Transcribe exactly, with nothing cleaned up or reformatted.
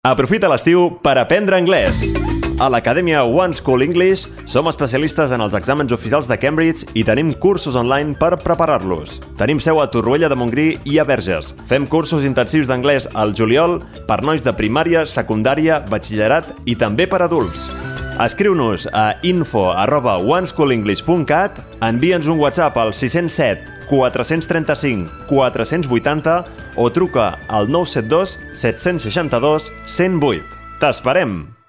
Aprofita l'estiu per aprendre anglès. A l'Acadèmia One School English som especialistes en els exàmens oficials de Cambridge i tenim cursos online per preparar-los. Tenim seu a Torroella de Montgrí i a Verges. Fem cursos intensius d'anglès al juliol per nois de primària, secundària, batxillerat i també per adults. Escriu-nos a info arroba oneschool-english punt cat, envia'ns un WhatsApp al sis zero set, quatre tres cinc, quatre vuitanta o truca al nou set dos, set sis dos, cent vuit. T'esperem!